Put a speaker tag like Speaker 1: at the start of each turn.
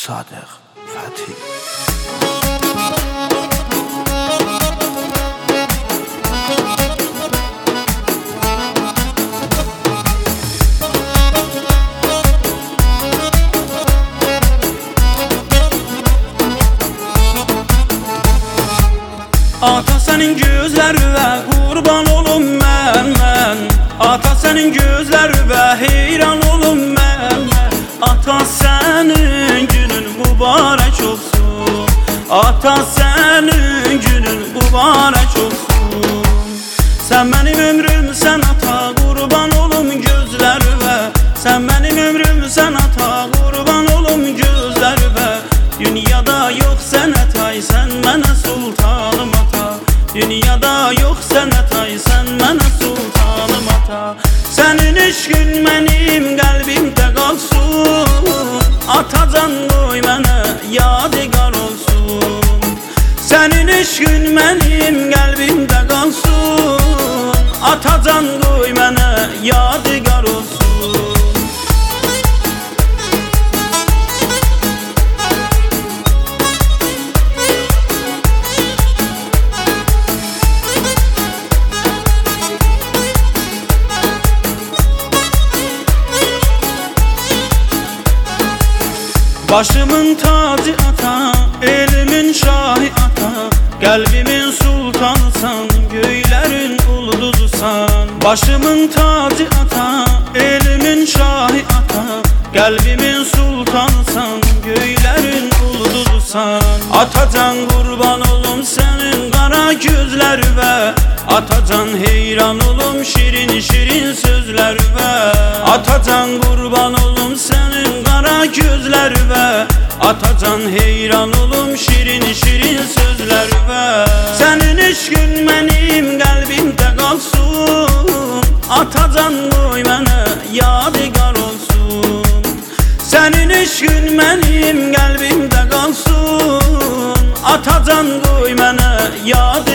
Speaker 1: Sadıq Fəthi.
Speaker 2: Ata senin gözlerine kurban olum ben. Ata senin gözlerine heyran olum ben. Ata senin günün mübarek olsun. Ata senin günün mübarek olsun. Sen benim ömrüm, sen ata kurban olum gözlerine. Sen benim ömrüm, sen ata kurban olum gözlerine. Dünyada yok sen atay, sen bana sultanım ata. Dünyada yok sen atay, sen bana sultanım ata. Senin eşkin benim kalbimde kalsın. Atacan koy bana yadigar olsun. Senin eşkin benim kalbimde kalsın. Atacan koy bana yadigar olsun. Başımın tacı ata, elimin şahi ata. Kalbimin sultansan, göylerin ulduzusan. Başımın tacı ata, elimin şahi ata. Kalbimin sultansan, göylerin ulduzusan. Atacan kurban olum senin kara gözlerine. Atacan heyran olum şirin şirin sözlerine. Atacan kurban olum senin kara gözlerine. Atacan heyran olum şirin şirin sözlerine. Senin eşkin benim kalbimde kalsın. Atacan koy bana yadigar olsun. Senin eşkin benim kalbimde kalsın. Atacan koy bana yadigar olsun.